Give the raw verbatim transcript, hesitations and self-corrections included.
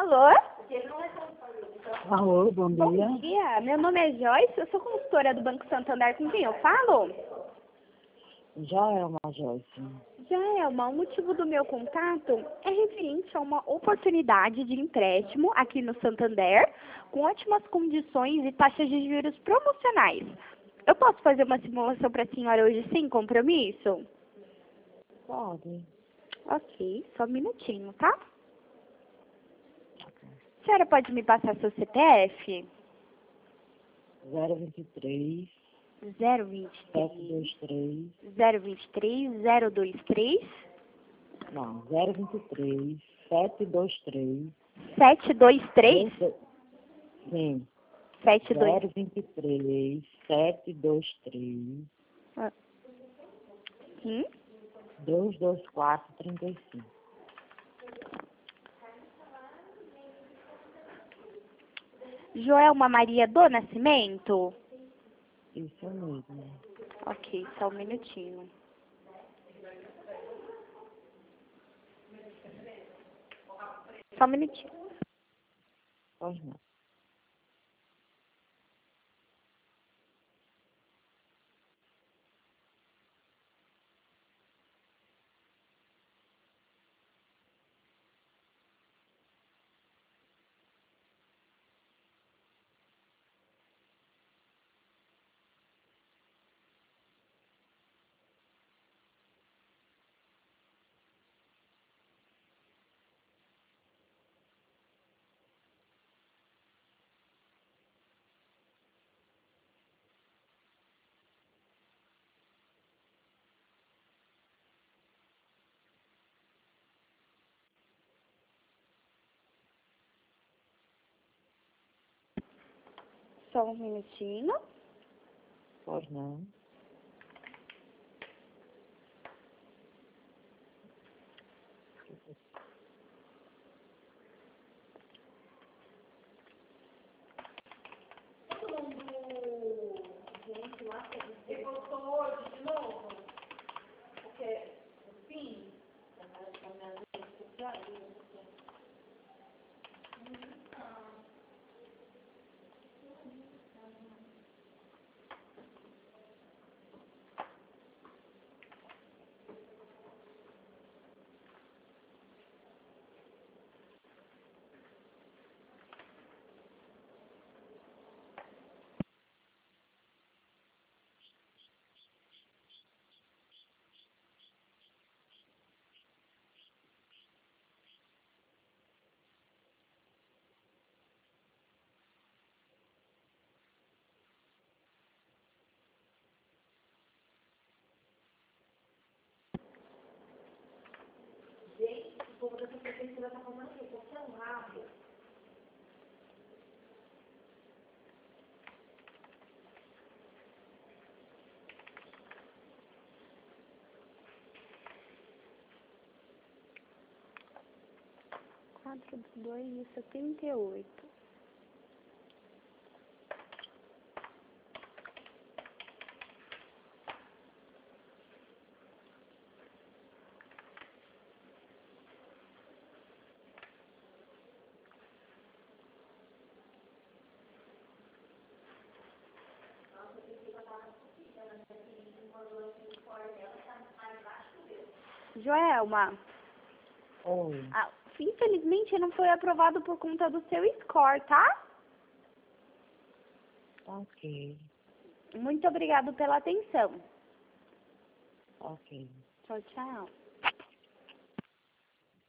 Alô? Alô, bom dia. Bom dia, meu nome é Joyce, eu sou consultora do Banco Santander, com quem eu falo? Já é uma Joyce. Jaelma, o motivo do meu contato é referente a uma oportunidade de empréstimo aqui no Santander, com ótimas condições e taxas de juros promocionais. Eu posso fazer uma simulação para a senhora hoje sem compromisso? Pode. Ok, só um minutinho, tá? A senhora pode me passar seu C P F? zero vinte e três, zero vinte e sete três, dois três. zero vinte e três, zero dois três, Não, zero vinte e três, sete dois três. sete dois três, dois- Sim. sete dois. zero vinte e três, sete dois três. Sim? dois dois quatro, trinta e cinco. Joelma Maria do Nascimento? Isso mesmo. Ok, só um minutinho. Só um minutinho. Pois não. Só um minutinho. Pois não. quatro do dois e setenta e oito. Joelma, Oi. ah, infelizmente não foi aprovado por conta do seu score, tá? Ok. Muito obrigado pela atenção. Ok. Tchau, tchau.